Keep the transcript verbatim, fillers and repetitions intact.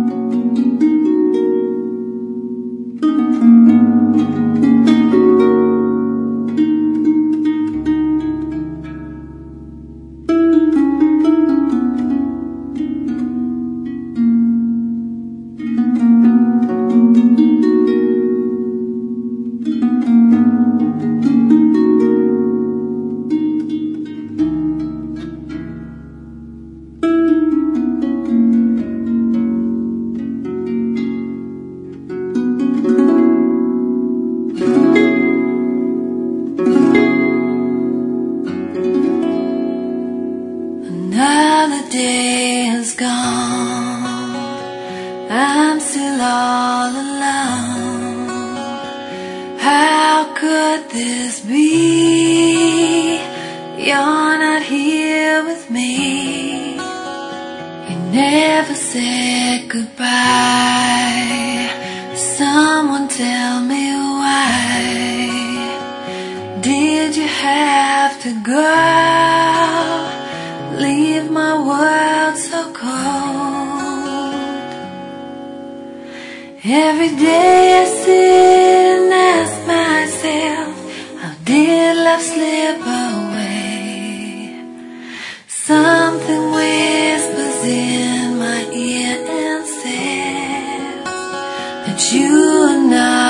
Another day has gone, I'm still all alone. How could this be? You're not here with me. You never said goodbye. Someone tell me why. Did you have to go? Leave my world so cold. Every day I sit and ask myself, how did love slip away? Something whispers in my ear and says that you are not